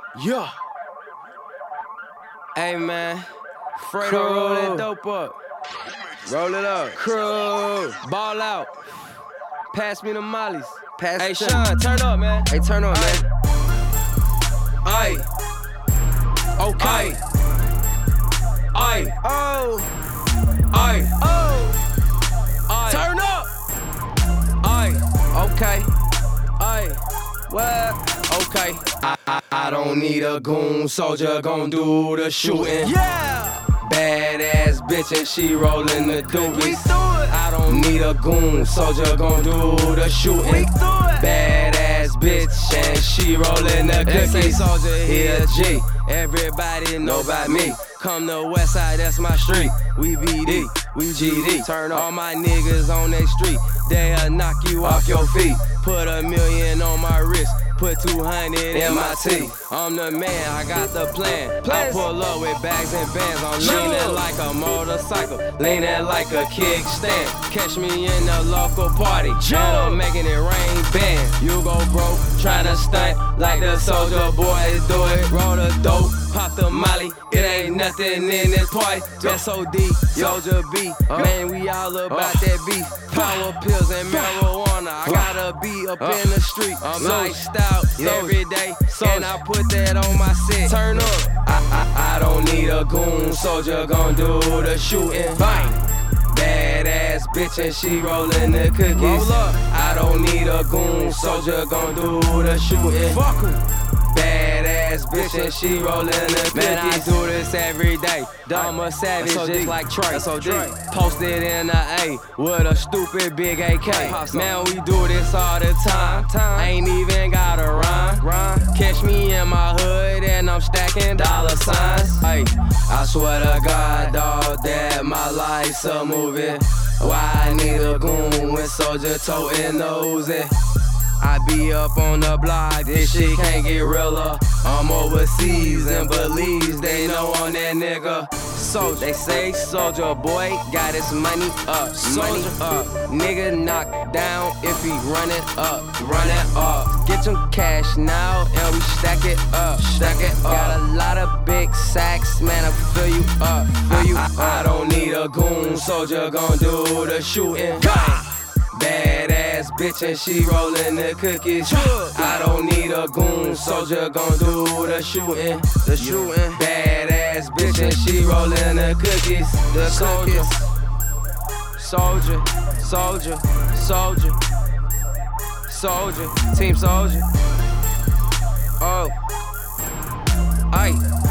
Yeah. Hey man, Fredo, roll that dope up. Roll it up. Crew. Ball out. Pass me the mollies. Pass hey Sean, turn up, man. Hey, turn up, man. Aye. Okay. Aye. Oh. Aye. Oh. Aye. Turn up. Aye. Okay. Aye. What? Okay. I don't need a goon, soldier gon' do the shooting. Yeah. Badass bitch and she rollin' the doobies. I don't need a goon, soldier gon' do the shooting. Badass bitch and she rollin' the cookies. Soldier, he a G. Everybody know about me. Come to West Side, that's my street. We BD, we GD. Turn all my niggas on they street. They'll knock you off your feet. Put $1 million on my wrist. Put 200 in my teeth. I'm the man, I got the plan. I pull up with bags and bands. I'm leaning like a motorcycle, leaning like a kickstand. Catch me in the local party, and I'm making it rain band. You go broke, tryna stunt like the soldier boys do it. Roll the dope, pop the molly. It ain't nothing in this party. SOD, Soldier B. Man, we all about that beef. Power pills and marijuana. I gotta be up in the street. Lifestyle every day, and I put that on my set. Turn up. I don't need a goon, soldier gon' do the shooting. Badass bitch and she rollin' the cookies. Roll up. I don't need a goon, soldier gon' do the shooting. Fuck em. Badass bitch and she rollin' the cookies. Man, I do this every day. I'm a savage just like Trey. Posted in the A with a stupid big AK. Man, we do this all the time. Ain't even got a rhyme. Catch me in my hood and I'm stacking dollar signs. Hey, I swear to God, dawg, that my life's a movie. Why I need a goon when soldier totin' the Uzi? I be up on the block, this shit can't get realer. I'm overseas and Belize, they know on that nigga. So they say soldier boy got his money up, money up. Nigga knock down if he run it up. Get some cash now and we stack it up. Got a lot of big sacks, man, I fill you up. I don't need a goon, soldier gon' do the shooting. Badass bitch and she rollin' the cookies. I don't need a goon, soldier gon' do the shooting. Badass bitch and she rollin' the cookies. The soldier. Team soldier. Oh, aye.